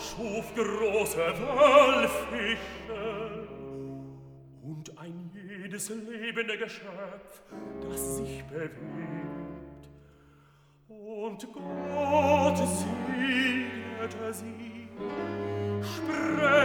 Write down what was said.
schuf große Walfische und ein jedes lebende Geschöpf, das sich bewegt. Und Gott segnete sie, sprechend